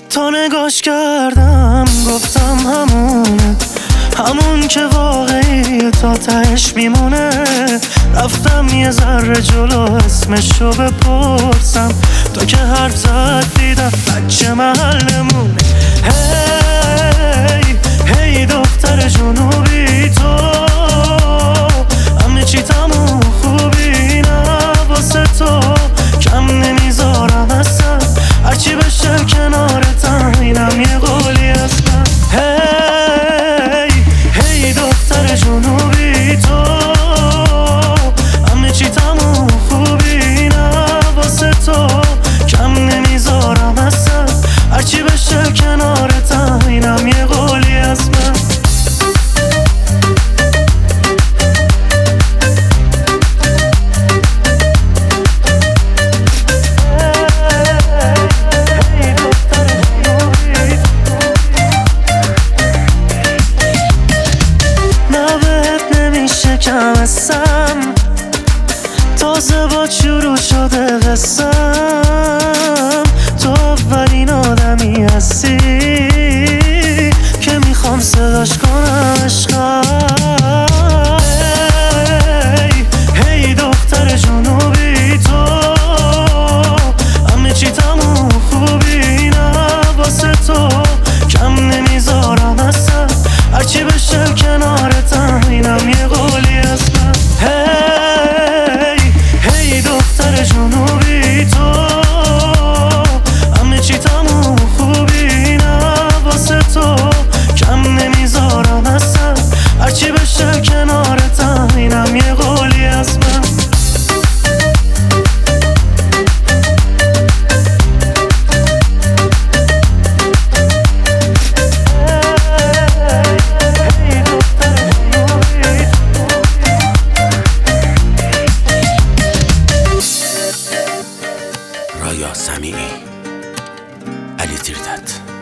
تا نگاش کردم گفتم همون که واقعی تا تهش میمونه. رفتم یه ذره جلو اسمشو بپرسم، تا که حرف زد دیدم بچه محلمونه. هی دختر جنوبی، تو همه چی تموم خوبی، نه واسه تو کم نمیذارم اصلا، هرچی بشه کنارتم، اینم یه قولی اصلا. هی دختر جنوبی، تو همه چی تموم خوبی، نه واسه تو کم نمیذارم اصلا، هرچی بشه کنارتم، اینم یه قولی اصلا. تازه با شروع شده قسم، تو اولین آدمی هستی که میخوام صداش کنم عشقم. هی دختر جنوبی، تو همه چی تموم خوبی، نه واسه تو کم نمیذارم اصلا، هرچی بشه کنارتم، اینم یه قولی اصلا. هی دختر جنوبی، تو همه چی تموم خوبی، نه واسه تو کم نمیذارم اصلا، هرچی بشه کنارتم، اینم یه قولی اصلا. رایا سمیعی، علی تیردت.